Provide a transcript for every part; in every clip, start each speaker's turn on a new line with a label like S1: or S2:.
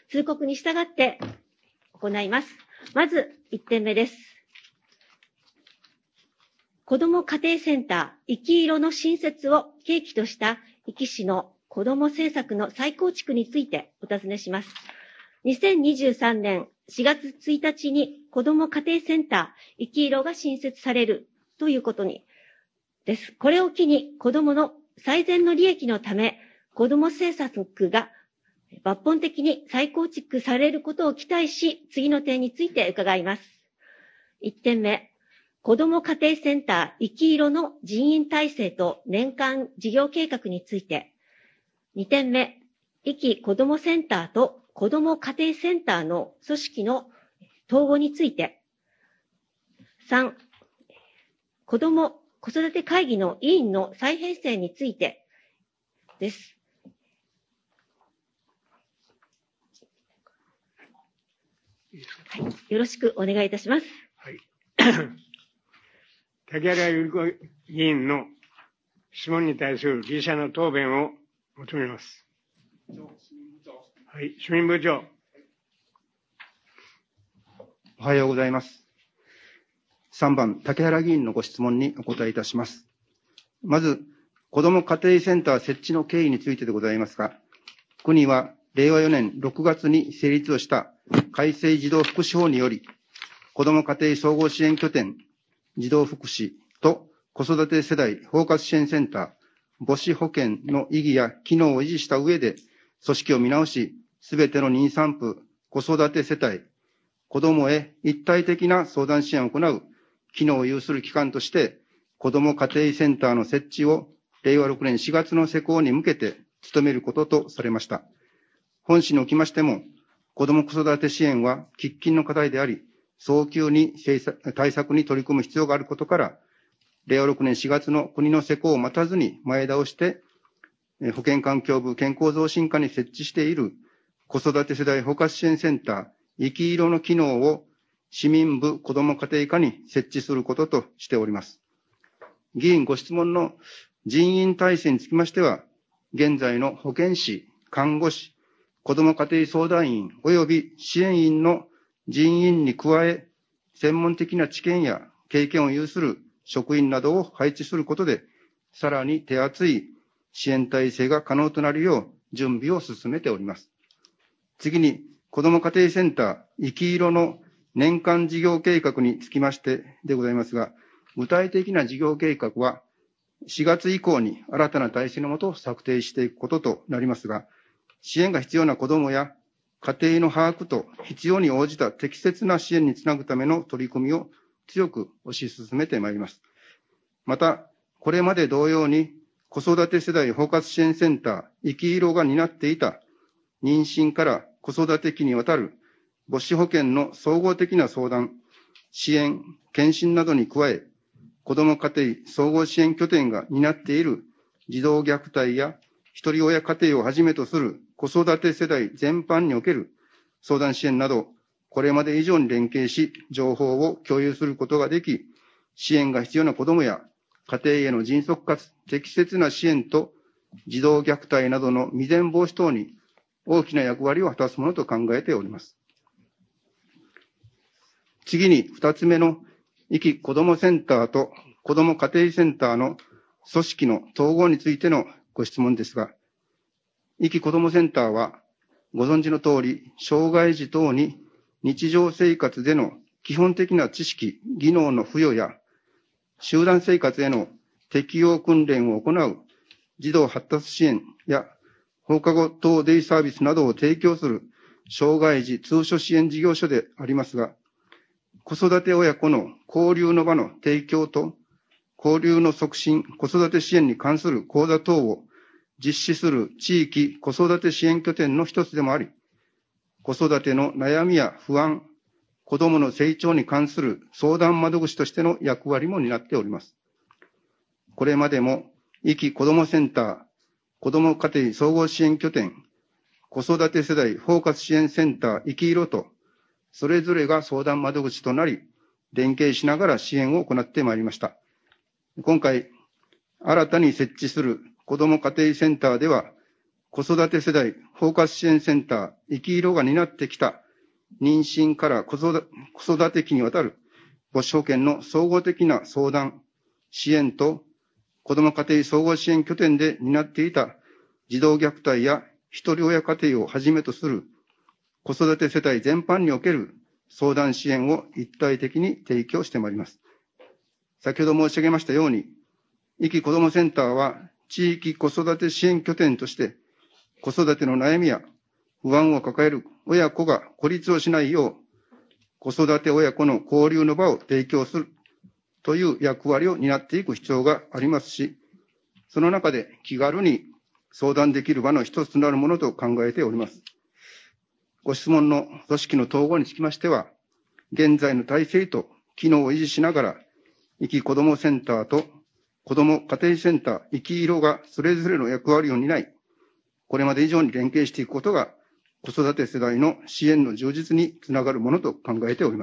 S1: 通告に従って行います。まず1点目です。子ども家庭センター、いきいろの新設を契機とした壱岐市の子ども政策の再構築についてお尋ねします。2023年4月1日に子ども家庭センター、いきいろが新設されるということにです。これを機に子どもの最善の利益のため、子ども政策が抜本的に再構築されることを期待し、次の点について伺います。1点目。子ども家庭センター、いきいろの人員体制と年間事業計画について。2点目、壱岐こどもセンターと子ども家庭センターの組織の統合について。3、子ども子育て会議の委員の再編成についてです。はい、よろしくお願いいたします。
S2: はい。竹原由里子議員の質問に対する理事者の答弁を求めます。はい、主任部長。
S3: おはようございます。3番、竹原議員のご質問にお答えいたします。まず、子ども家庭センター設置の経緯についてでございますが、国は令和4年6月に成立をした改正児童福祉法により、子ども家庭総合支援拠点、児童福祉と子育て世代包括支援センター、母子保健の意義や機能を維持した上で、組織を見直し、すべての妊産婦、子育て世帯、子どもへ一体的な相談支援を行う機能を有する機関として、子ども家庭センターの設置を令和6年4月の施行に向けて努めることとされました。本市におきましても、子ども子育て支援は喫緊の課題であり、早急に対策に取り組む必要があることから、令和6年4月の国の施行を待たずに前倒して、保健環境部健康増進課に設置している子育て世代包括支援センター、いきいろの機能を市民部子ども家庭課に設置することとしております。議員ご質問の人員体制につきましては、現在の保健師、看護師、子ども家庭相談員及び支援員の人員に加え、専門的な知見や経験を有する職員などを配置することで、さらに手厚い支援体制が可能となるよう準備を進めております。次に、子ども家庭センター、いきいろの年間事業計画につきましてでございますが、具体的な事業計画は4月以降に新たな体制のもと策定していくこととなりますが、支援が必要な子どもや家庭の把握と必要に応じた適切な支援につなぐための取り組みを強く推し進めてまいります。また、これまで同様に子育て世代包括支援センター、いきいろが担っていた妊娠から子育て期にわたる母子保健の総合的な相談、支援、検診などに加え、子ども家庭総合支援拠点が担っている児童虐待や一人親家庭をはじめとする子育て世代全般における相談支援など、これまで以上に連携し、情報を共有することができ、支援が必要な子どもや家庭への迅速かつ適切な支援と児童虐待などの未然防止等に大きな役割を果たすものと考えております。次に2つ目のいきこどもセンターと子ども家庭センターの組織の統合についてのご質問ですが、いきこどもセンターはご存知の通り、障害児等に日常生活での基本的な知識、技能の付与や集団生活への適応訓練を行う児童発達支援や放課後等デイサービスなどを提供する障害児通所支援事業所でありますが、子育て親子の交流の場の提供と交流の促進、子育て支援に関する講座等を実施する地域子育て支援拠点の一つでもあり、子育ての悩みや不安、子どもの成長に関する相談窓口としての役割も担っております。これまでも、いきこどもセンター、子ども家庭総合支援拠点、子育て世代包括支援センター、いきいろと、それぞれが相談窓口となり、連携しながら支援を行ってまいりました。今回、新たに設置する子ども家庭センターでは、 子育て世代包括支援センター、生き色が担ってきた妊娠から子育て期にわたる母子保健の総合的な相談、支援と、子ども家庭総合支援拠点で担っていた児童虐待や一人親家庭をはじめとする子育て世帯全般における相談支援を一体的に提供してまいります。先ほど申し上げましたように、いきこどもセンターは地域子育て支援拠点として、子育ての悩みや不安を抱える親子が孤立をしないよう、子育て親子の交流の場を提供するという役割を担っていく必要がありますし、その中で気軽に相談できる場の一つとなるものと考えております。ご質問の組織の統合につきましては、現在の体制と機能を維持しながら、いきこどもセンターと子ども家庭センター、いきいろがそれぞれの役割を担い、これまで以上に連携していくことが、子育て世代の支援の充実につながるものと考えております。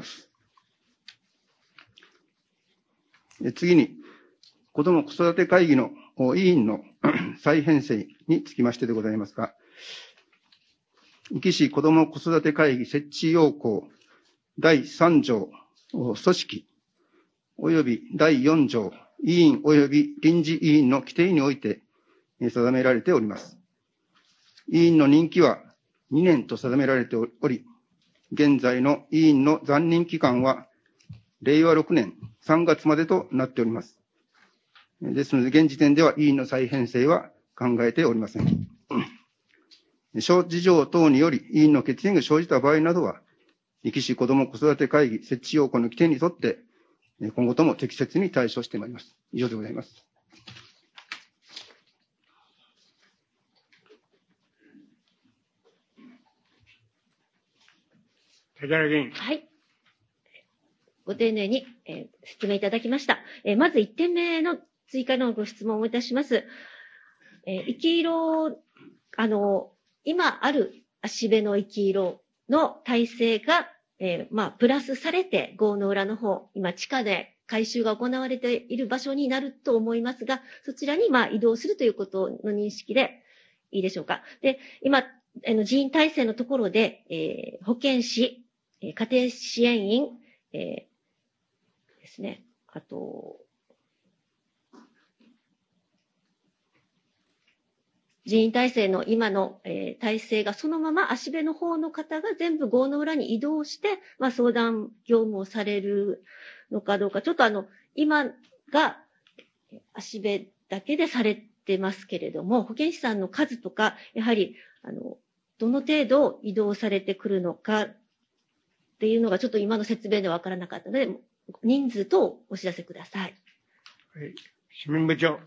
S3: 次に、子ども子育て会議の委員の再編成につきましてでございますが、壱岐市子ども子育て会議設置要項第3条組織及び第4条委員及び臨時委員の規定において定められております。委員の任期は2年と定められており、現在の委員の残任期間は令和6年3月までとなっております。ですので、現時点では委員の再編成は考えておりません。諸事情等により委員の欠員が生じた場合などは、壱岐市子ども子育て会議設置要項の規定に沿って、今後とも適切に対処してまいります。以上でございます。
S2: 竹原議員。
S1: はい。ご丁寧に、説明いただきました。まず1点目の追加のご質問をいたします。生き色、今ある足部の生き色の体制が、プラスされて、郷の浦の方、今地下で改修が行われている場所になると思いますが、そちらに移動するということの認識でいいでしょうか。で、今、人員体制のところで、保健師、家庭支援員、ですね。あと、人員体制の今の、体制がそのまま足部の方の方が全部郷の浦に移動して、相談業務をされるのかどうか、ちょっと今が足部だけでされてますけれども、保健師さんの数とか、やはり、どの程度移動されてくるのかっていうのがちょっと今の説明でわからなかったので、人数とお知らせください。
S2: はい。市民部長。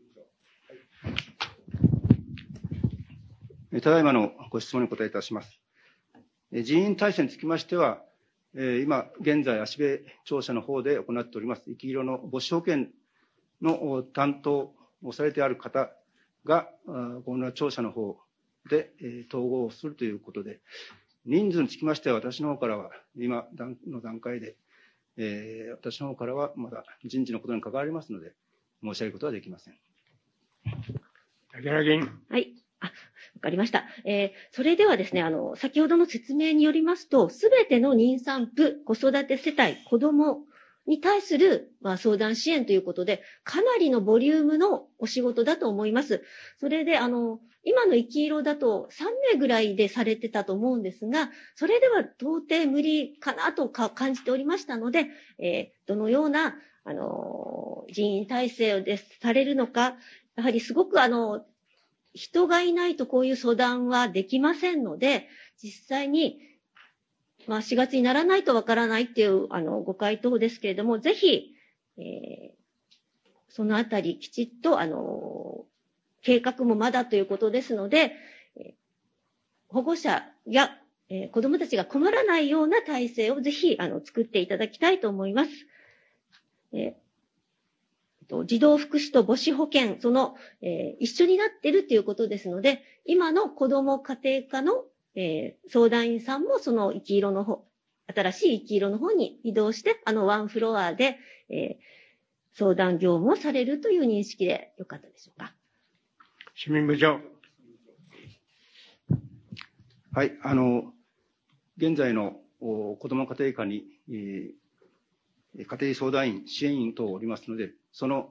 S3: ただいまのご質問にお答えいたします。人員体制につきましては、今、現在、足部庁舎の方で行っております、生き色の母子保健の担当をされてある方が、この庁舎の方で統合するということで、人数につきましては、私の方からは、今の段階で、私の方からはまだ人事のことに関わりますので、申し上げることはできません。
S2: 竹原議員。
S1: はい。わかりました。それではですね、先ほどの説明によりますと、すべての妊産婦、子育て世帯、子供に対する、相談支援ということで、かなりのボリュームのお仕事だと思います。それで、今の生き色だと3名ぐらいでされてたと思うんですが、それでは到底無理かなと感じておりましたので、どのような、人員体制でされるのか、やはりすごく人がいないとこういう相談はできませんので、実際に、4月にならないとわからないっていう、ご回答ですけれども、ぜひ、そのあたりきちっと、計画もまだということですので、保護者や、子どもたちが困らないような体制をぜひ、作っていただきたいと思います。児童福祉と母子保健、一緒になっているということですので、今の子ども家庭科の、相談員さんもその生き色の方、新しい生き色の方に移動して、ワンフロアで、相談業務をされるという認識でよかったでしょうか。
S2: 市民部長。
S3: はい、現在の子ども家庭科に、家庭相談員、支援員等おりますので、その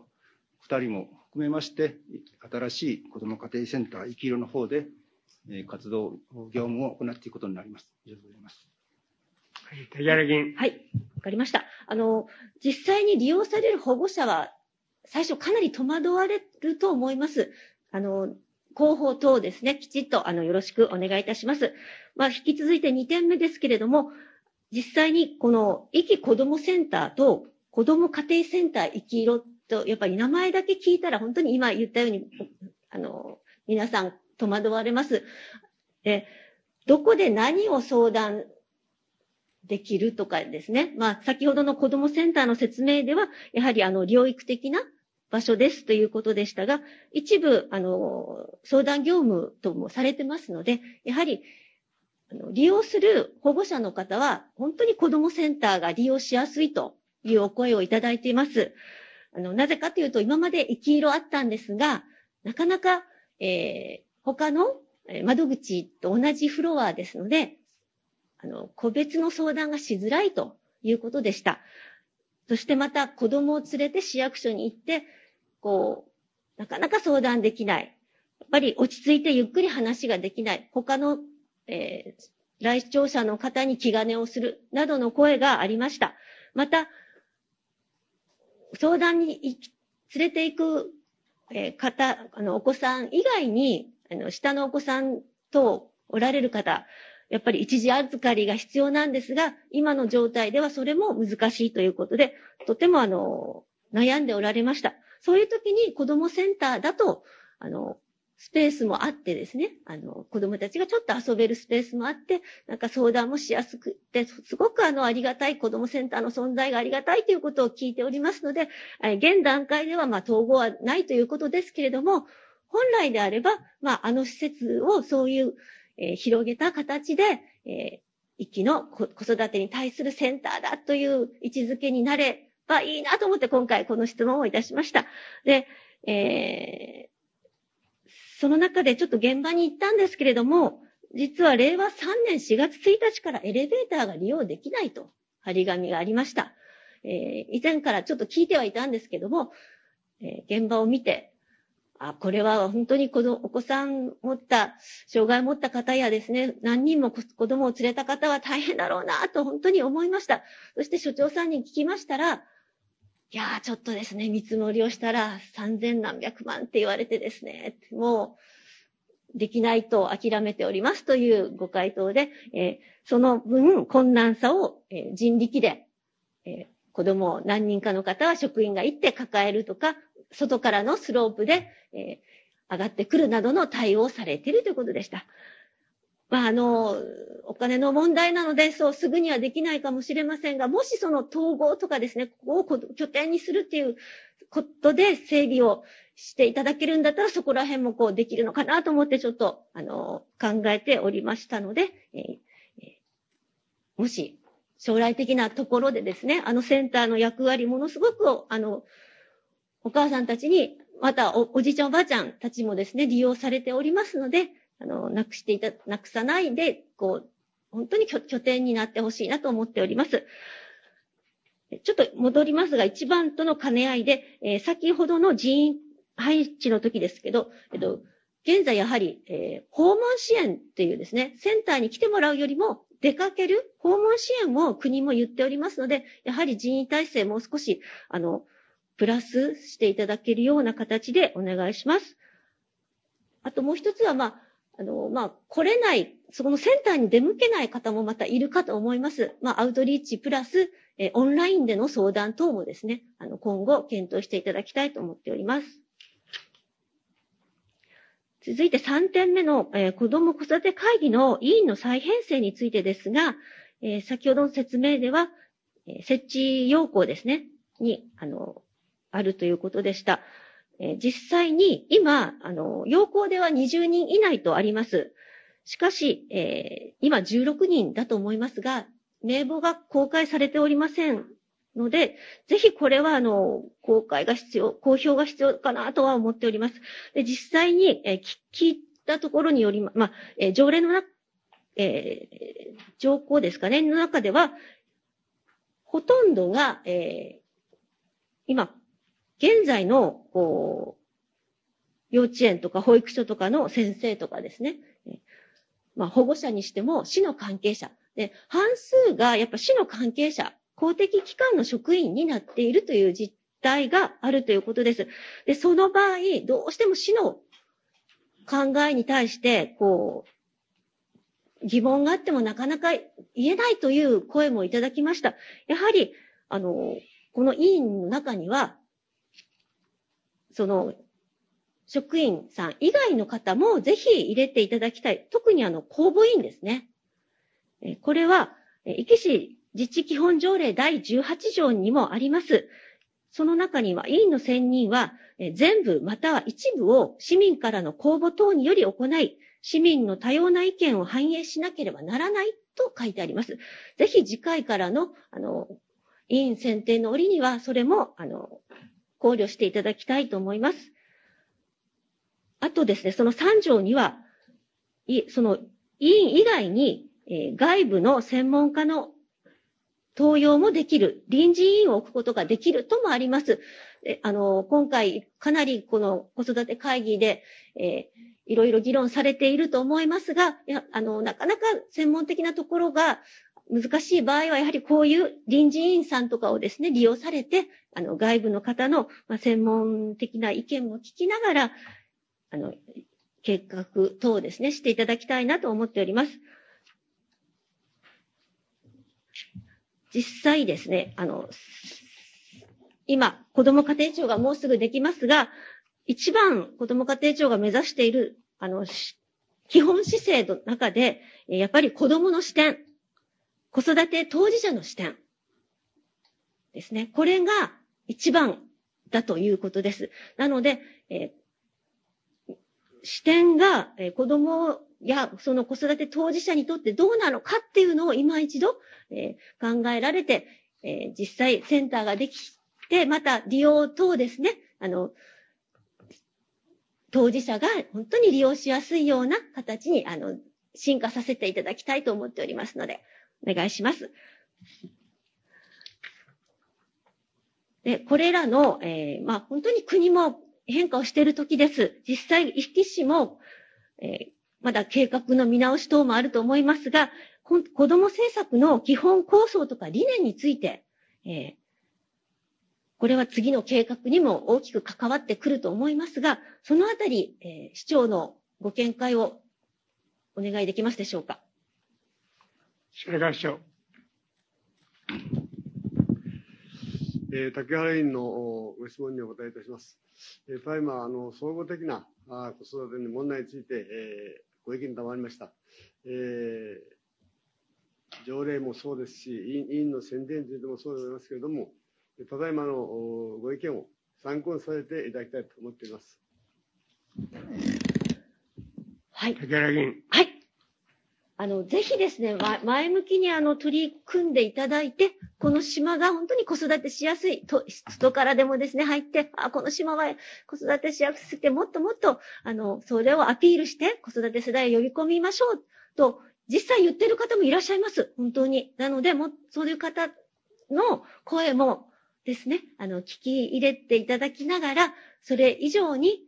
S3: 2人も含めまして、新しい子ども家庭センター、いきいろの方で、活動、業務を行っていくことになります。以上でございます。
S2: はい、竹原議員。
S1: はい、わかりました。実際に利用される保護者は、最初かなり戸惑われると思います。広報等ですね、きちっとよろしくお願いいたします。引き続いて2点目ですけれども、実際にこのいきこどもセンターと子ども家庭センターいきいろと、やっぱり名前だけ聞いたら本当に今言ったように、皆さん戸惑われます。どこで何を相談できるとかですね。先ほどの子どもセンターの説明では、やはり療育的な場所ですということでしたが、一部、相談業務ともされてますので、やはり、利用する保護者の方は、本当に子どもセンターが利用しやすいというお声をいただいています。なぜかというと、今までいきいろあったんですが、なかなか、他の窓口と同じフロアですので、個別の相談がしづらいということでした。そしてまた子供を連れて市役所に行って、なかなか相談できない。やっぱり落ち着いてゆっくり話ができない。他の、来庁者の方に気兼ねをするなどの声がありました。また、相談に連れて行く、方、お子さん以外に、下のお子さんとおられる方、やっぱり一時預かりが必要なんですが、今の状態ではそれも難しいということで、とても悩んでおられました。そういう時に子どもセンターだと、スペースもあってですね、子どもたちがちょっと遊べるスペースもあって、なんか相談もしやすくて、すごくありがたい、子どもセンターの存在がありがたいということを聞いておりますので、現段階では統合はないということですけれども、本来であれば、施設をそういう、広げた形で、一期の子育てに対するセンターだという位置づけになればいいなと思って今回この質問をいたしました。で、その中でちょっと現場に行ったんですけれども、実は令和3年4月1日からエレベーターが利用できないと張り紙がありました。以前からちょっと聞いてはいたんですけども、現場を見て、これは本当にお子さん障害を持った方やですね、何人も子供を連れた方は大変だろうなと本当に思いました。そして所長さんに聞きましたら、ちょっとですね、見積もりをしたら3000何百万って言われてですね、もうできないと諦めておりますというご回答で、その分困難さを人力で、子供を何人かの方は職員が行って抱えるとか、外からのスロープで、上がってくるなどの対応をされているということでした。お金の問題なので、そうすぐにはできないかもしれませんが、もしその統合とかですね、ここを拠点にするっていうことで整備をしていただけるんだったら、そこら辺もできるのかなと思ってちょっと、考えておりましたので、もし将来的なところでですね、センターの役割ものすごく、お母さんたちに、またおじいちゃんおばあちゃんたちもですね、利用されておりますので、なくさないで、本当に拠点になってほしいなと思っております。ちょっと戻りますが、一番との兼ね合いで、先ほどの人員配置の時ですけど、現在やはり、訪問支援っていうですね、センターに来てもらうよりも出かける訪問支援も国も言っておりますので、やはり人員体制もう少し、プラスしていただけるような形でお願いします。あともう一つは、来れない、そこのセンターに出向けない方もまたいるかと思います。アウトリーチプラス、オンラインでの相談等もですね、今後検討していただきたいと思っております。続いて3点目の、子ども子育て会議の委員の再編成についてですが、先ほどの説明では、設置要項ですね、に、あるということでした。実際に今、要項では20人以内とあります。しかし、今16人だと思いますが、名簿が公開されておりませんので、ぜひこれは公表が必要かなとは思っております。で実際に、聞いたところにより、条例の条項ですかね、の中では、ほとんどが、今、現在の、幼稚園とか保育所とかの先生とかですね、保護者にしても市の関係者。で、半数がやっぱ市の関係者、公的機関の職員になっているという実態があるということです。で、その場合、どうしても市の考えに対して、疑問があってもなかなか言えないという声もいただきました。やはり、この委員の中には、職員さん以外の方もぜひ入れていただきたい。特に公募委員ですね。これは、壱岐市自治基本条例第18条にもあります。その中には、委員の選任は、全部または一部を市民からの公募等により行い、市民の多様な意見を反映しなければならないと書いてあります。ぜひ次回からの、委員選定の折には、それも、考慮していただきたいと思います。あとですね、その3条には、その委員以外に、外部の専門家の登用もできる、臨時委員を置くことができるともあります。今回、かなりこの子育て会議で、いろいろ議論されていると思いますが、なかなか専門的なところが難しい場合は、やはりこういう臨時委員さんとかをですね、利用されて、外部の方の専門的な意見も聞きながら、計画等をですね、していただきたいなと思っております。実際ですね、今、子ども家庭庁がもうすぐできますが、一番子ども家庭庁が目指している、基本姿勢の中で、やっぱり子どもの視点、子育て当事者の視点ですね。これが一番だということです。なので、視点が子どもやその子育て当事者にとってどうなのかっていうのを今一度考えられて、実際センターができて、また利用等ですね、当事者が本当に利用しやすいような形に進化させていただきたいと思っておりますので、お願いします。で、これらの、本当に国も変化をしている時です。実際、壱岐市も、まだ計画の見直し等もあると思いますが、子ども政策の基本構想とか理念について、これは次の計画にも大きく関わってくると思いますが、そのあたり、市長のご見解をお願いできますでしょうか。
S2: 白川市長。
S4: 竹原委員のご質問にお答えいたします。ただいま総合的な子育ての問題について、ご意見賜りました。条例もそうですし、委員の選定についてもそうでございますけれども、ただいまのご意見を参考にさせていただきたいと思っています。
S1: はい。
S2: 竹原議員。
S1: はい。ぜひですね、前向きに取り組んでいただいて、この島が本当に子育てしやすい、人からでもですね、入って、この島は子育てしやすくて、もっともっと、それをアピールして、子育て世代を呼び込みましょう、と、実際言ってる方もいらっしゃいます。本当に。なので、そういう方の声もですね、聞き入れていただきながら、それ以上に、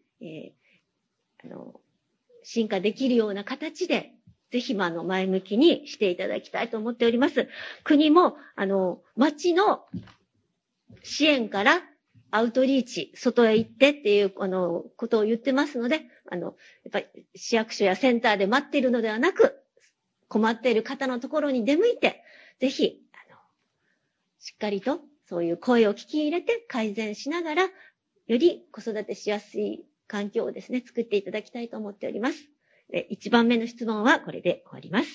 S1: 進化できるような形で、ぜひ、前向きにしていただきたいと思っております。国も、町の支援からアウトリーチ、外へ行ってっていう、ことを言ってますので、やっぱり市役所やセンターで待っているのではなく、困っている方のところに出向いて、ぜひ、しっかりとそういう声を聞き入れて改善しながら、より子育てしやすい環境をですね、作っていただきたいと思っております。1番目の質問はこれで終わります。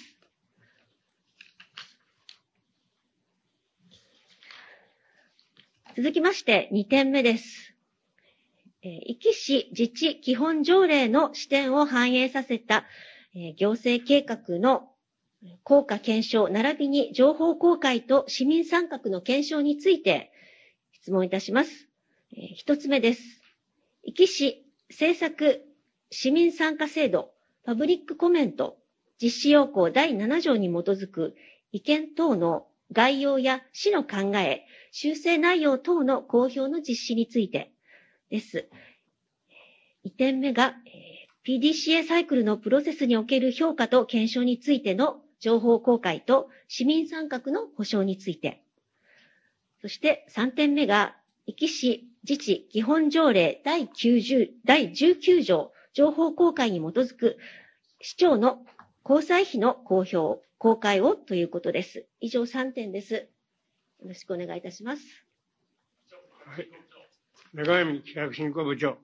S1: 続きまして2点目です。壱岐市自治基本条例の視点を反映させた行政計画の効果検証並びに情報公開と市民参画の検証について質問いたします。1つ目です。壱岐市政策市民参加制度パブリックコメント実施要項第7条に基づく意見等の概要や市の考え、修正内容等の公表の実施についてです。2点目が、PDCA サイクルのプロセスにおける評価と検証についての情報公開と市民参画の保障について。そして3点目が、壱岐市自治基本条例第19条情報公開に基づく市長の交際費の公開をということです。以上3点です。よろしくお願いいたします。
S2: はい。中山企画振興部長。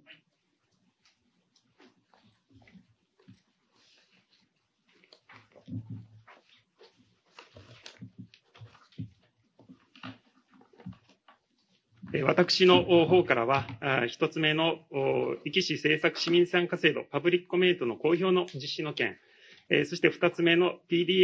S5: 私の方からは、一つ目の壱岐市政策市民参加制度、パブリックコメントの公表の実施の件、そして二つ目の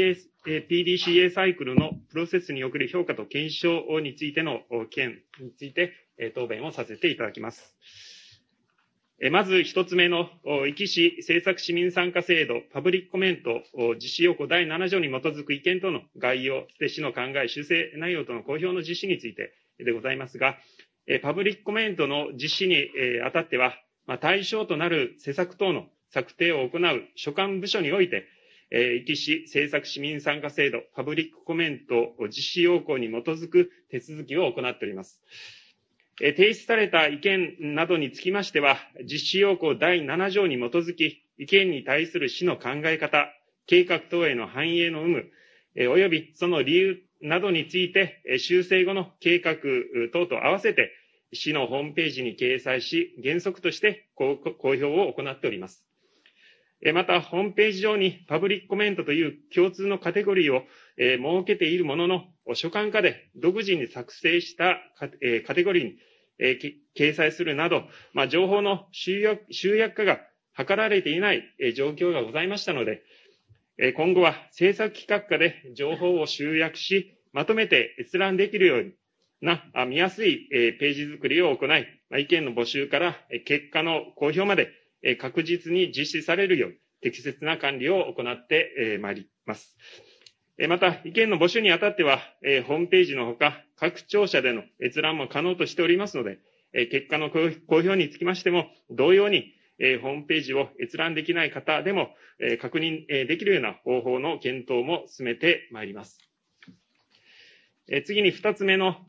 S5: PDCA サイクルのプロセスにおける評価と検証についての件について答弁をさせていただきます。まず一つ目の壱岐市政策市民参加制度、パブリックコメント実施要項第7条に基づく意見等の概要、市の考え、修正内容との公表の実施についてでございますが、パブリックコメントの実施にあたっては、対象となる施策等の策定を行う所管部署において、壱岐市政策市民参加制度、パブリックコメント実施要項に基づく手続きを行っております。提出された意見などにつきましては、実施要項第7条に基づき、意見に対する市の考え方、計画等への反映の有無、及びその理由などについて、修正後の計画等と合わせて、市のホームページに掲載し、原則として公表を行っております。また、ホームページ上にパブリックコメントという共通のカテゴリーを設けているものの、所管課で独自に作成したカテゴリーに掲載するなど、情報の集約化が図られていない状況がございましたので、今後は政策企画課で情報を集約し、まとめて閲覧できるような見やすいページ作りを行い、意見の募集から結果の公表まで確実に実施されるよう適切な管理を行ってまいります。また、意見の募集にあたっては、ホームページのほか、各庁舎での閲覧も可能としておりますので、結果の公表につきましても、同様に、ホームページを閲覧できない方でも、確認できるような方法の検討も進めてまいります。次に2つ目の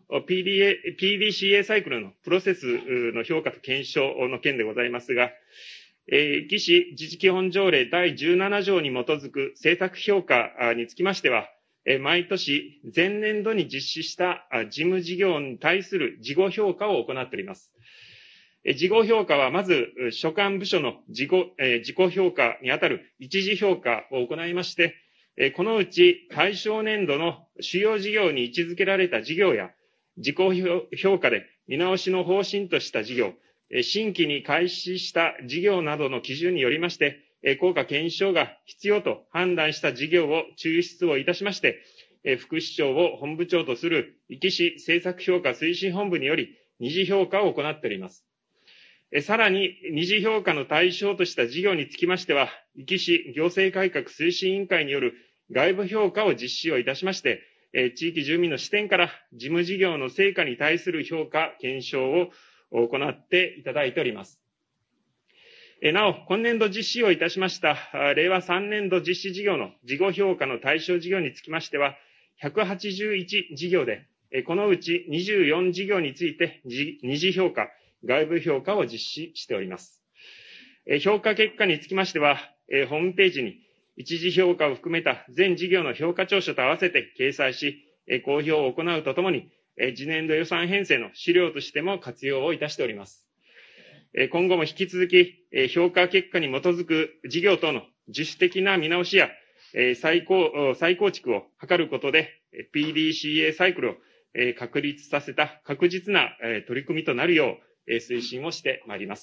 S5: PDCA サイクルのプロセスの評価と検証の件でございますが、壱岐市自治基本条例第17条に基づく政策評価につきましては、毎年前年度に実施した事務事業に対する事後評価を行っております。事後評価はまず所管部署の自己評価にあたる一次評価を行いまして、このうち対象年度の主要事業に位置づけられた事業や自己評価で見直しの方針とした事業、新規に開始した事業などの基準によりまして、効果検証が必要と判断した事業を抽出をいたしまして、副市長を本部長とする壱岐市政策評価推進本部により二次評価を行っております。さらに二次評価の対象とした事業につきましては、壱岐市行政改革推進委員会による外部評価を実施をいたしまして、地域住民の視点から事務事業の成果に対する評価、検証を行っていただいております。なお、今年度実施をいたしました令和3年度実施事業の事後評価の対象事業につきましては、181事業で、このうち24事業について二次評価、外部評価を実施しております。評価結果につきましては、ホームページに一次評価を含めた全事業の評価調書と合わせて掲載し、公表を行うとともに、次年度予算編成の資料としても活用をいたしております。今後も引き続き、評価結果に基づく事業等の自主的な見直しや、再構築を図ることで、PDCA サイクルを確立させた確実な取り組みとなるよう推進をしてまいります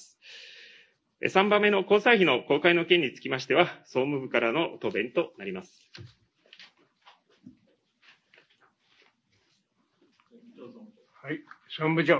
S5: 。3番目の交際費の公開の件につきましては、総務部からの答弁となります。
S2: はい、総務部長。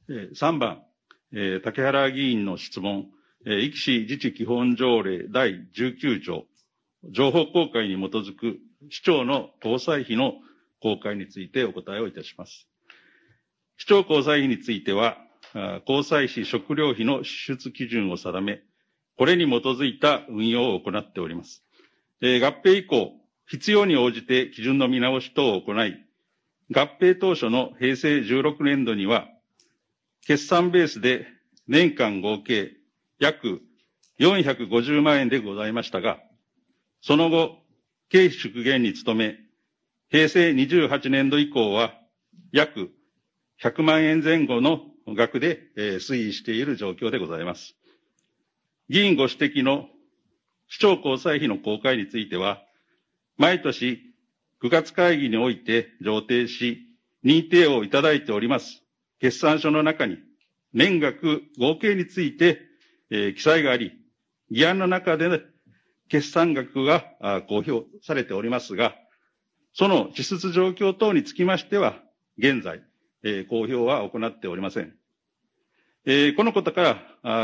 S6: 3番、竹原議員の質問、壱岐市自治基本条例第19条、情報公開に基づく市長の交際費の公開についてお答えをいたします。市長交際費については、交際費食料費の支出基準を定め、これに基づいた運用を行っております。合併以降、必要に応じて基準の見直し等を行い、合併当初の平成16年度には、決算ベースで年間合計約450万円でございましたが、その後、経費縮減に努め、平成28年度以降は約100万円前後の額で推移している状況でございます。議員ご指摘の市長交際費の公開については、毎年9月会議において上呈し、認定をいただいております決算書の中に年額合計について記載があり、議案の中で決算額が公表されておりますが、その支出状況等につきましては、現在、公表は行っておりません。このことから、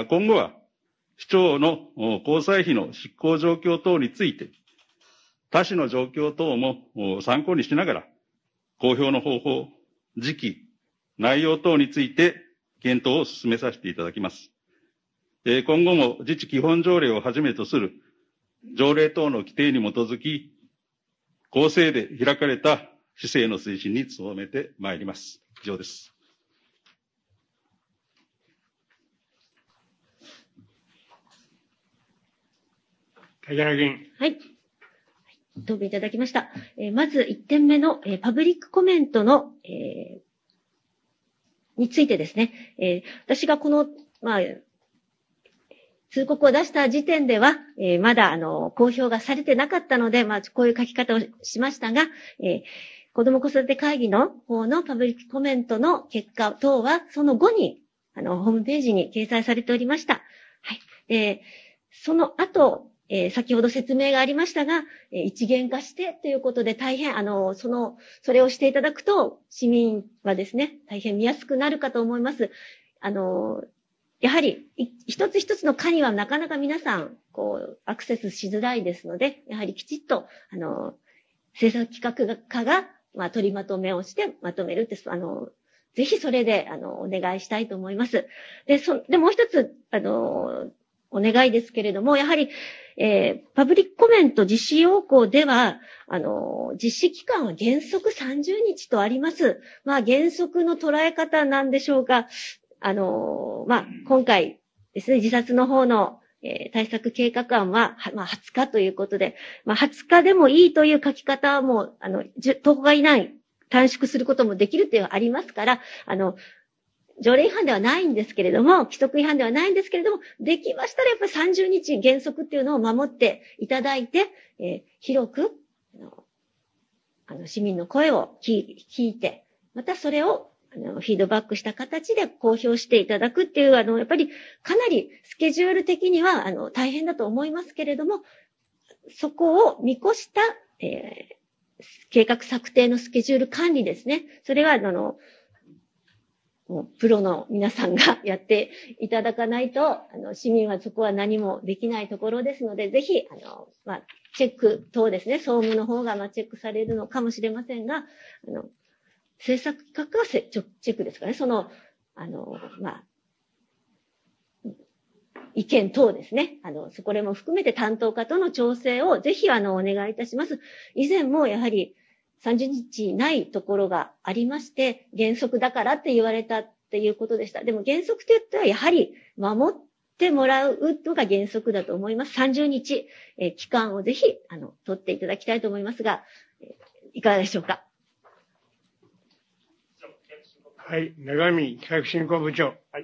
S6: 今後は、市長の交際費の執行状況等について、他市の状況等も参考にしながら、公表の方法、時期、内容等について検討を進めさせていただきます。今後も自治基本条例をはじめとする条例等の規定に基づき、公正で開かれた市政の推進に努めてまいります。以上です。
S2: 竹原議員。
S1: はい。答弁いただきました。まず1点目の、パブリックコメントの、についてですね、私がこの、通告を出した時点では、まだ、公表がされてなかったので、こういう書き方をしましたが、子ども子育て会議の方のパブリックコメントの結果等は、その後に、ホームページに掲載されておりました。はい。その後、先ほど説明がありましたが、一元化してということで大変、それをしていただくと、市民はですね、大変見やすくなるかと思います。やはり、一つ一つの課にはなかなか皆さん、アクセスしづらいですので、やはりきちっと、政策企画課が、取りまとめをしてまとめるって、ぜひそれで、お願いしたいと思います。で、もう一つ、お願いですけれども、やはり、パブリックコメント実施要項では、実施期間は原則30日とあります。原則の捉え方なんでしょうか。今回ですね、自殺の方の、対策計画案は、20日ということで、20日でもいいという書き方はもう、10日以内短縮することもできるというのはありますから、条例違反ではないんですけれども、規則違反ではないんですけれども、できましたらやっぱり30日原則っていうのを守っていただいて、広く、市民の声を聞いて、またそれを、フィードバックした形で公表していただくっていう、やっぱりかなりスケジュール的には、大変だと思いますけれども、そこを見越した、計画策定のスケジュール管理ですね。それは、もうプロの皆さんがやっていただかないと、市民はそこは何もできないところですので、ぜひ、チェック等ですね、総務の方がチェックされるのかもしれませんが、政策企画はチェックですかね、意見等ですね、これも含めて担当課との調整をぜひ、お願いいたします。以前もやはり、30日ないところがありまして、原則だからって言われたっていうことでした。でも原則といったらやはり守ってもらうのが原則だと思います。30日、期間をぜひ、取っていただきたいと思いますが、いかがでしょうか。
S2: はい、長見企画振興部長。
S5: はい。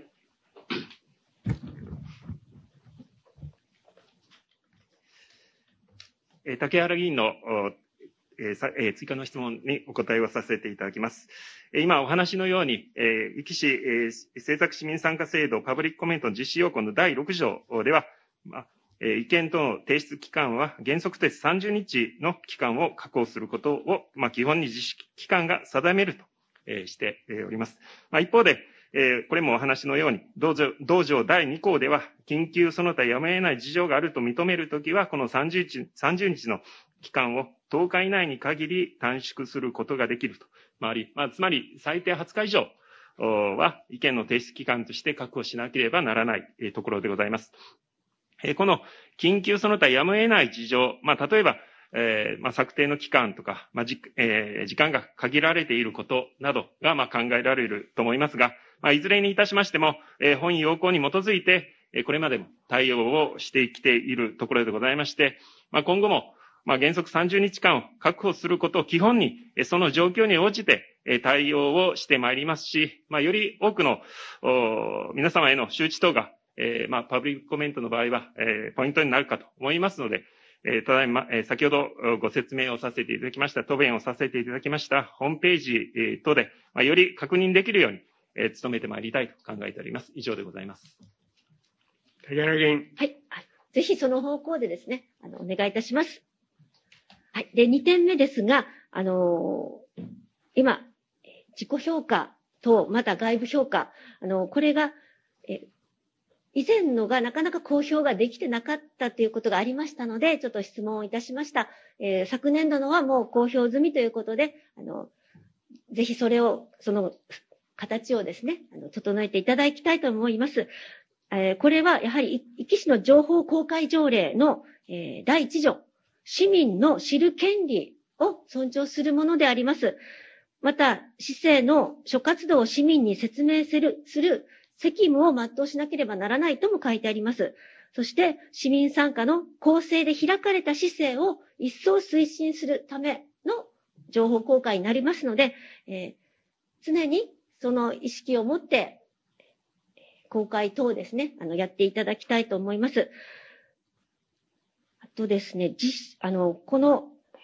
S5: 竹原議員の追加の質問にお答えをさせていただきます。今お話のように、壱岐市政策市民参加制度パブリックコメントの実施要項の第6条では、意見等の提出期間は原則として30日の期間を確保することを、基本に実施期間が定めるとしております。一方で、 これもお話のように、同条第2項では、緊急その他やむを得ない事情があると認めるときは、この30日の期間を10日以内に限り短縮することができると。つまり、最低20日以上は意見の提出期間として確保しなければならないところでございます。この緊急その他やむを得ない事情、例えば、策定の期間とか、時間が限られていることなどが、考えられると思いますが、いずれにいたしましても、本要項に基づいて、これまでも対応をしてきているところでございまして、今後も、原則30日間を確保することを基本に、その状況に応じて対応をしてまいりますし、より多くの皆様への周知等が、パブリックコメントの場合は、ポイントになるかと思いますので、ただいま、先ほどご説明をさせていただきました、答弁をさせていただきましたホームページ等で、より確認できるように、努めてまいりたいと考えております。以上でございます。
S2: 竹原議員。
S1: はい。ぜひその方向でですね、お願いいたします。はい。で、2点目ですが、今、自己評価と、また外部評価、これが、以前のがなかなか公表ができてなかったということがありましたので、ちょっと質問をいたしました。昨年度のはもう公表済みということで、ぜひその形をですね、整えていただきたいと思います。これはやはり、壱岐市の情報公開条例の、第1条、市民の知る権利を尊重するものであります。また、市政の諸活動を市民に説明する責務を全うしなければならないとも書いてあります。そして、市民参加の公正で開かれた市政を一層推進するための情報公開になりますので、常にその意識を持って、公開等ですね、やっていただきたいと思います。あとですね、この、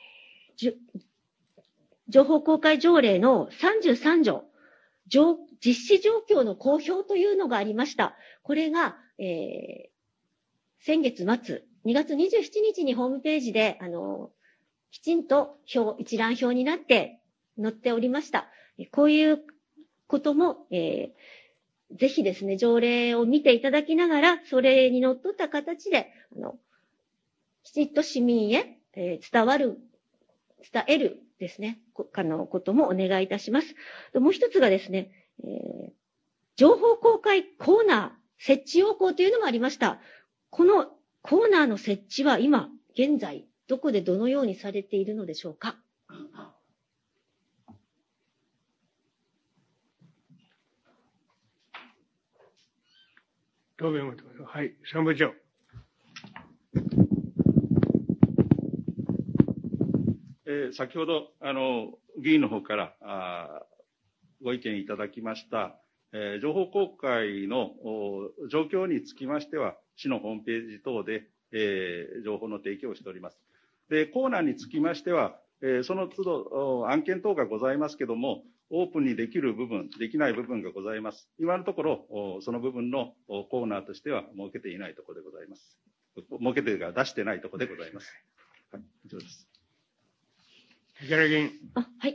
S1: 情報公開条例の33条、実施状況の公表というのがありました。これが、先月末、2月27日にホームページで、きちんと一覧表になって載っておりました。こういうことも、ぜひですね、条例を見ていただきながら、それにのっとった形で、きちっと市民へ、伝えるですね、こともお願いいたします。もう一つがですね、情報公開コーナー設置要項というのもありました。このコーナーの設置は今、現在、どこでどのようにされているのでしょうか。
S2: 答弁を。はい、参部長。
S6: 先ほど、議員の方からご意見いただきました、情報公開の状況につきましては、市のホームページ等で、情報の提供をしております。で、コーナーにつきましては、その都度案件等がございますけども、オープンにできる部分、できない部分がございます。今のところ、その部分のコーナーとしては設けていないところでございます。設けてが出してないところでございます。はい、以上です。
S2: 竹原議員。
S1: はい。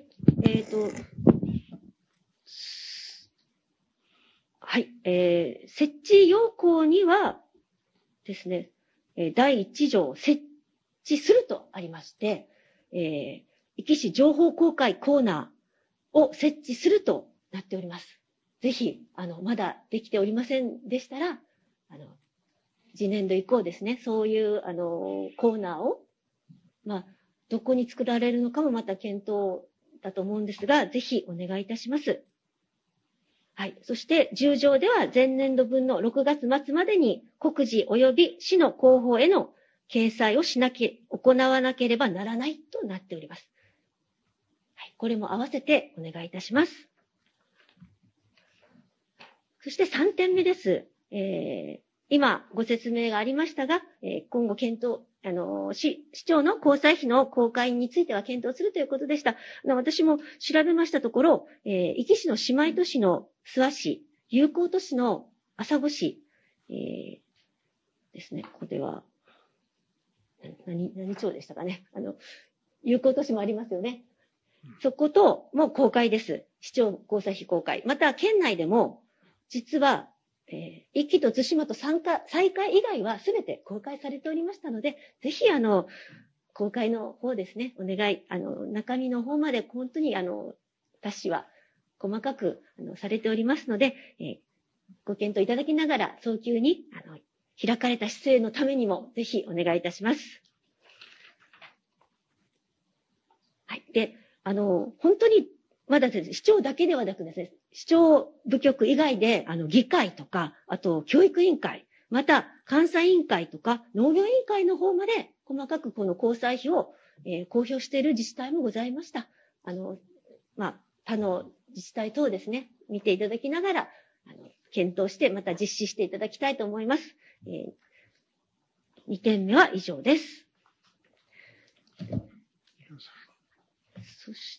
S1: はい。設置要項にはですね、第1条、設置するとありまして、壱岐市情報公開コーナーを設置するとなっております。ぜひ、まだできておりませんでしたら、次年度以降ですね、そういう、コーナーを、どこに作られるのかもまた検討だと思うんですが、ぜひお願いいたします。はい。そして、10条では前年度分の6月末までに告示及び市の広報への掲載を行わなければならないとなっております。はい。これも合わせてお願いいたします。そして3点目です。今ご説明がありましたが、今後検討、市長の交際費の公開については検討するということでした。私も調べましたところ、壱岐市の姉妹都市の諏訪市、友好都市の朝来市、ですね、ここでは、何町でしたかね。友好都市もありますよね。そことも公開です。市長交際費公開。また、県内でも、 実は、壱岐と対馬と再開以外はすべて公開されておりましたので、ぜひ公開の方ですね、お願い、中身の方まで本当に達しは細かくされておりますので、ご検討いただきながら早急に開かれた姿勢のためにもぜひお願いいたします。はい。で、本当にまだですね、市長だけではなくですね、市長部局以外で、議会とか、あと、教育委員会、また、監査委員会とか、農業委員会の方まで、細かくこの交際費を、公表している自治体もございました。他の自治体等ですね、見ていただきながら、検討して、また実施していただきたいと思います。2点目は以上です。そして、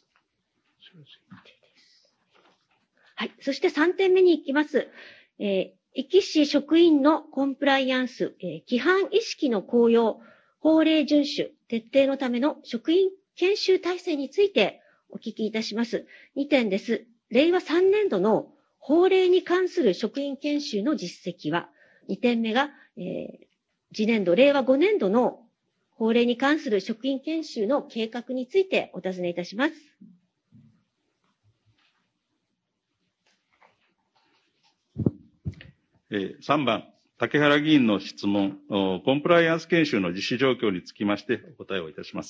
S1: はい。そして3点目に行きます。壱岐市職員のコンプライアンス、規範意識の高揚、法令遵守、徹底のための職員研修体制についてお聞きいたします。2点です。令和3年度の法令に関する職員研修の実績は、2点目が、次年度、令和5年度の法令に関する職員研修の計画についてお尋ねいたします。
S6: 3番、竹原議員の質問、コンプライアンス研修の実施状況につきましてお答えをいたします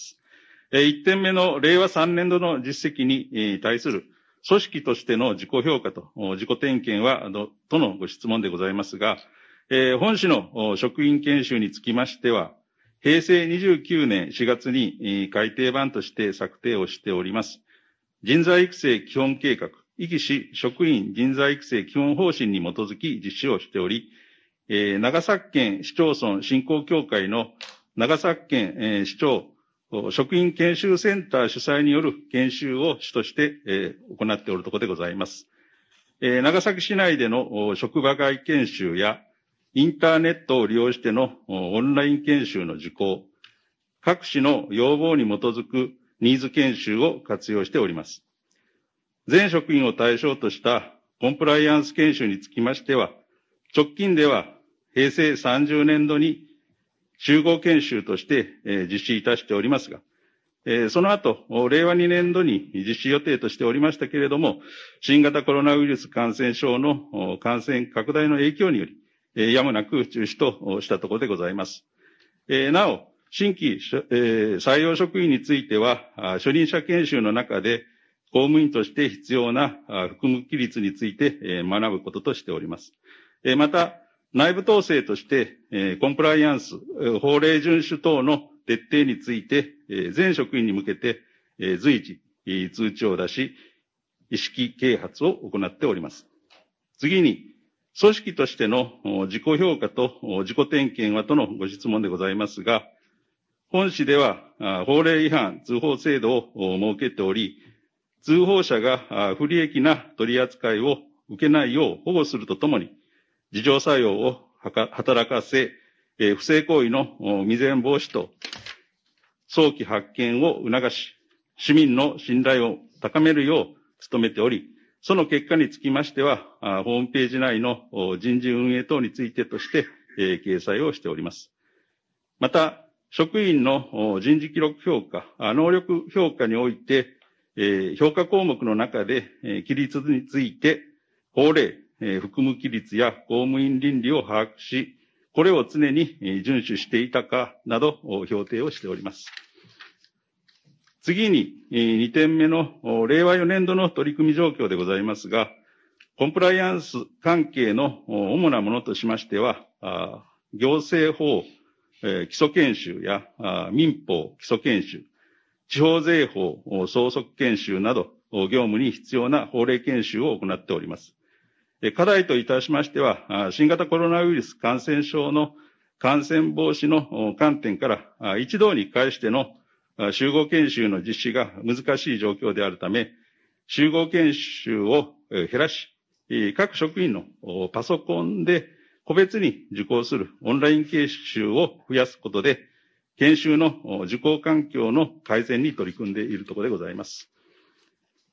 S6: 。1点目の令和3年度の実績に対する組織としての自己評価と自己点検は、とのご質問でございますが、本市の職員研修につきましては、平成29年4月に改訂版として策定をしております。人材育成基本計画、壱岐市職員人材育成基本方針に基づき実施をしており、長崎県市町村振興協会の長崎県市長職員研修センター主催による研修を主として行っておるところでございます。長崎市内での職場外研修やインターネットを利用してのオンライン研修の受講、各市の要望に基づくニーズ研修を活用しております。全職員を対象としたコンプライアンス研修につきましては、直近では平成30年度に集合研修として実施いたしておりますが、その後、令和2年度に実施予定としておりましたけれども、新型コロナウイルス感染症の感染拡大の影響により、やむなく中止としたところでございます。なお、新規採用職員については、初任者研修の中で、公務員として必要な服務規律について学ぶこととしております。また、内部統制として、コンプライアンス、法令遵守等の徹底について、全職員に向けて、随時、通知を出し、意識啓発を行っております。次に、組織としての自己評価と自己点検はとのご質問でございますが、本市では法令違反通報制度を設けており、通報者が不利益な取り扱いを受けないよう保護するとともに、自浄作用を働かせ、不正行為の未然防止と早期発見を促し、市民の信頼を高めるよう努めており、その結果につきましては、ホームページ内の人事運営等についてとして、掲載をしております。また、職員の人事記録評価、能力評価において、評価項目の中で、規律について、法令、服務規律や公務員倫理を把握し、これを常に遵守していたかなど、評定をしております。次に、2点目の令和4年度の取り組み状況でございますが、コンプライアンス関係の主なものとしましては、行政法基礎研修や民法基礎研修、地方税法相続研修など、業務に必要な法令研修を行っております。課題といたしましては、新型コロナウイルス感染症の感染防止の観点から、一堂に会しての集合研修の実施が難しい状況であるため、集合研修を減らし、各職員のパソコンで個別に受講するオンライン研修を増やすことで、研修の受講環境の改善に取り組んでいるところでございます。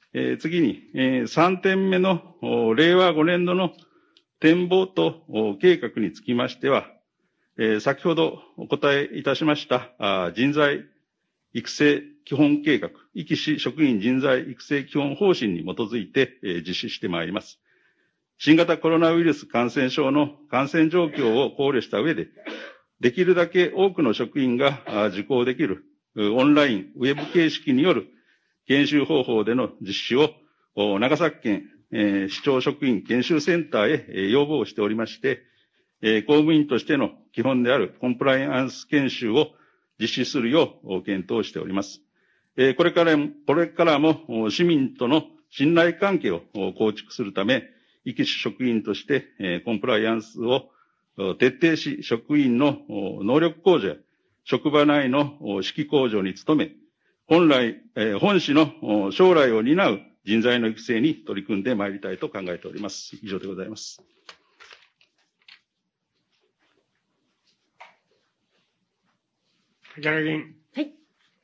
S6: 次に、3点目の令和5年度の展望と計画につきましては、先ほどお答えいたしました人材育成基本計画、壱岐市職員人材育成基本方針に基づいて実施してまいります。新型コロナウイルス感染症の感染状況を考慮した上で、できるだけ多くの職員が受講できるオンライン、ウェブ形式による研修方法での実施を長崎県市長職員研修センターへ要望しておりまして、公務員としての基本であるコンプライアンス研修を実施するよう検討しております。これからも市民との信頼関係を構築するため、壱岐市職員としてコンプライアンスを徹底し、職員の能力向上や職場内の士気向上に努め、本市の将来を担う人材の育成に取り組んでまいりたいと考えております。以上でございます。
S2: 竹原議員。
S1: はい。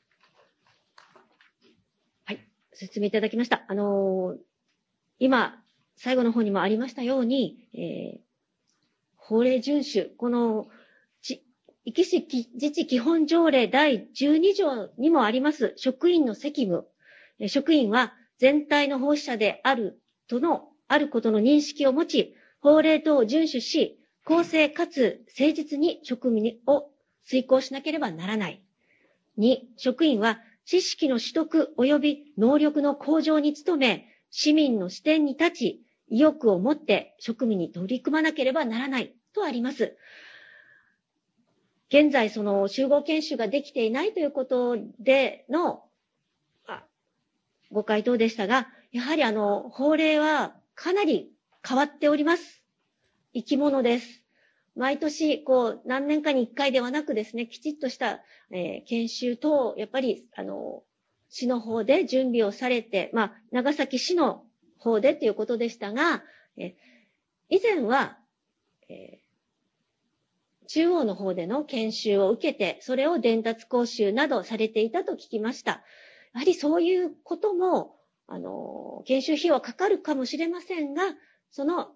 S1: はい。説明いただきました。今、最後の方にもありましたように、法令遵守、この、壱岐市自治基本条例第12条にもあります職員の責務。職員は全体の奉仕者であることの認識を持ち、法令等を遵守し、公正かつ誠実に職務を遂行しなければならない。2、職員は知識の取得及び能力の向上に努め、市民の視点に立ち、意欲を持って職務に取り組まなければならないとあります。現在、その集合研修ができていないということでのご回答でしたが、やはり法令はかなり変わっております。生き物です。毎年、何年かに1回ではなくですね、きちっとした、研修等、やっぱり、市の方で準備をされて、長崎市の方でということでしたが、以前は、中央の方での研修を受けて、それを伝達講習などされていたと聞きました。やはりそういうことも、研修費用はかかるかもしれませんが、その、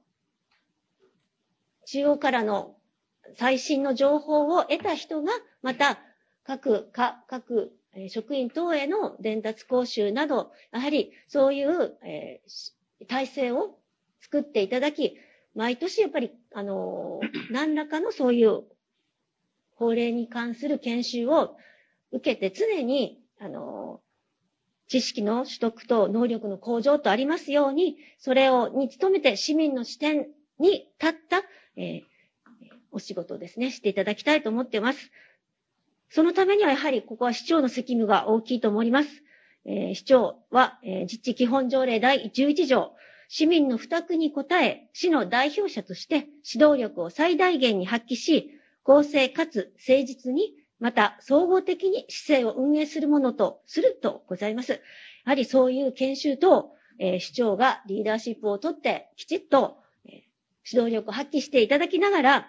S1: 中央からの最新の情報を得た人が、また、各職員等への伝達講習など、やはりそういう、体制を作っていただき、毎年やっぱり、何らかのそういう法令に関する研修を受けて常に、知識の取得と能力の向上とありますように、それに努めて市民の視点に立った、お仕事をですね、していただきたいと思っています。そのためにはやはりここは市長の責務が大きいと思います。市長は、自治基本条例第11条、市民の負託に応え、市の代表者として指導力を最大限に発揮し、公正かつ誠実に、また総合的に市政を運営するものとするとございます。やはりそういう研修と、市長がリーダーシップをとって、きちっと、指導力を発揮していただきながら、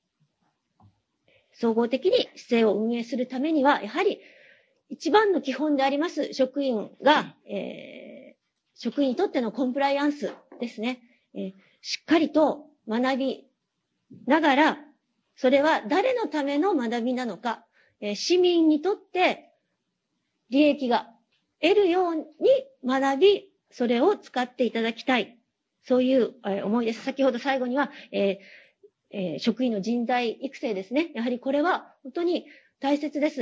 S1: 総合的に市政を運営するためには、やはり一番の基本であります職員が、職員にとってのコンプライアンスですね、しっかりと学びながら、それは誰のための学びなのか、市民にとって利益が得るように学び、それを使っていただきたい。そういう思いです。先ほど最後には、職員の人材育成ですね。やはりこれは本当に大切です。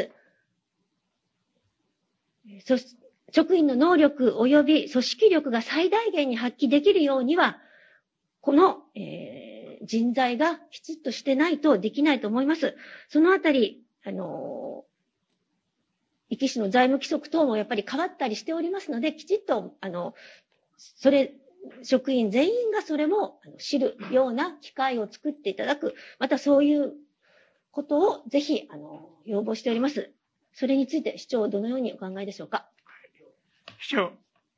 S1: 職員の能力及び組織力が最大限に発揮できるようには、この、人材がきちっとしてないとできないと思います。そのあたり、壱岐市の財務規則等もやっぱり変わったりしておりますので、きちっと、職員全員がそれも知るような機会を作っていただく、またそういうことをぜひ、要望しております。それについて市長はどのようにお考えでしょうか。
S2: 市長。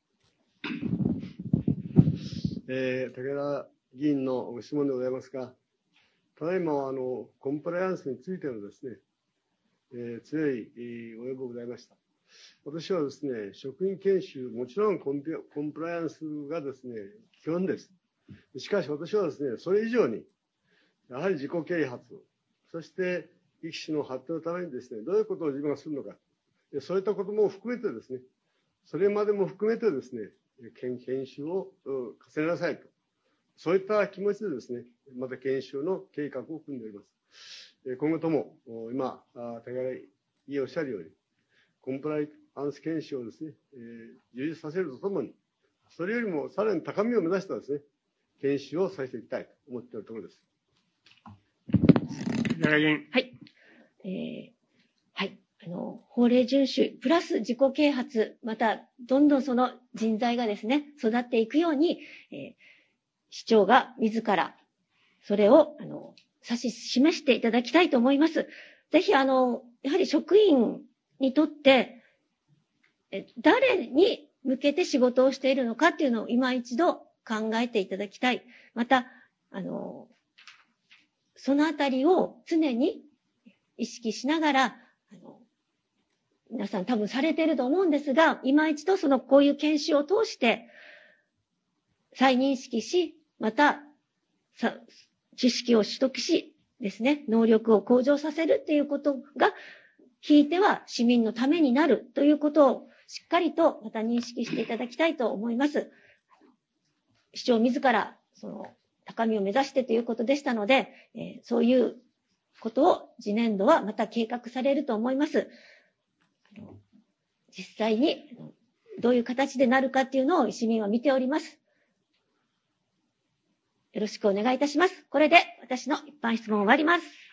S4: 武田議員のご質問でございますが、ただいまコンプライアンスについてのですね、強いご要望ございました。 私はですね、職員研修、もちろんコンプライアンスがですね、基本です。しかし私はですね、それ以上に、やはり自己啓発、そして力士の発展のためにですね、どういうことを自分がするのか、そういったことも含めてですね、それまでも含めてですね、研修を重ねなさいと。そういった気持ちでですね、また研修の計画を組んでおります。今後とも、今、竹原委員おっしゃるように、コンプライアンス研修をですね、充実させるとともに、それよりもさらに高みを目指したですね、研修をさせていきたいと思っているところです。
S2: はい。
S1: はい。法令遵守、プラス自己啓発、また、どんどんその人材がですね、育っていくように、市長が自ら、それを、指し示していただきたいと思います。ぜひ、やはり職員にとって、誰に向けて仕事をしているのかっていうのを今一度考えていただきたい。また、そのあたりを常に意識しながら、皆さん多分されていると思うんですが、今一度こういう研修を通して再認識し、また知識を取得しですね、能力を向上させるっていうことが、ひいては市民のためになるということをしっかりとまた認識していただきたいと思います。市長自ら高みを目指してということでしたので、そういうことを次年度はまた計画されると思います。実際にどういう形でなるかっていうのを市民は見ております。よろしくお願いいたします。これで私の一般質問を終わります。